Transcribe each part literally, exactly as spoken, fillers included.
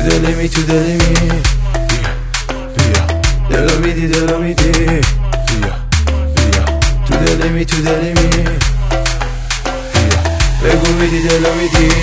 دلی می تو دلی می بیا بیا دلو میدی دلو میدی بیا بیا تو دلی می تو دلی می بیا بگو میدی دلو میدی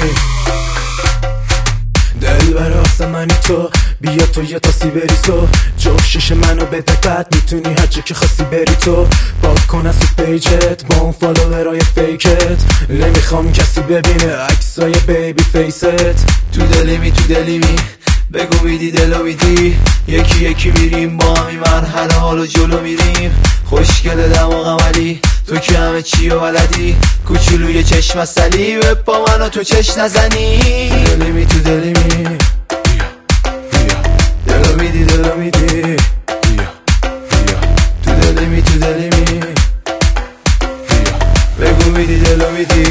دل براست منی تو بیا تو یه تاسی بری تو جفت شیش منو به دقت میتونی هر جا که خواستی بری تو پاک کن از تو پیجت با اون فالوورای فیکت نمیخوام کسی ببینه عکسای بیبی فیست تو دلی می تو دلی می بگو میدی دلو میدی یکی یکی میریم با همی مرحله حالو جلو میریم خوشگل دماغم ولی تو که همه چی و بلدی کوچولوی چشم سلی و با منو تو چش نزنی تو دلی می تو دلی می بیا بیا دلو میدی دلو میدی بیا بیا تو دلی می تو دلی می بیا بگو میدی دلو میدی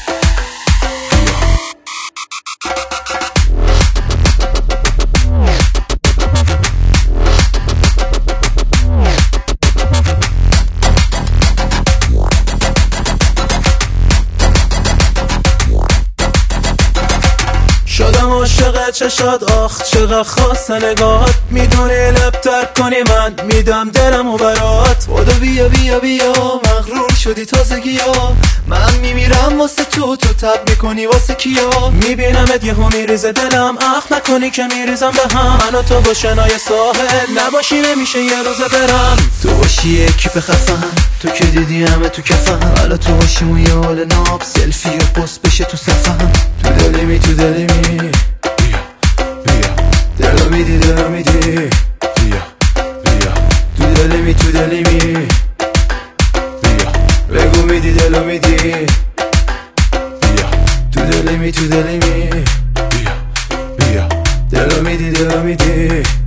شدم عاشق چشات آخ چقدر خواست نگاهات میدونی لب ترک کنی من میدم دلمو برات خدا بیا بیا بیا مغرور شدی تازگی ها من میمیرم واسه تو تو تب میکنی واسه کیا میبینمت یهو میریزه دلم اخ نکنی که میریزم به هم من و تو با شنای ساحل نباشی نمیشه یه روزه برم تو باشی یکی بخفم تو که دیدی همه تو کفم حالا تو باشی اون یه حال ناب سلفی و پست بشه تو صفم تو دلی می تو دلی می بیا بیا دلو میدی دلو میدی بیا بیا تو دلی می تو دلی می بیا بگو میدی دلو میدی بیا تو دلی می تو دلی می بیا بیا دلو میدی دلو میدی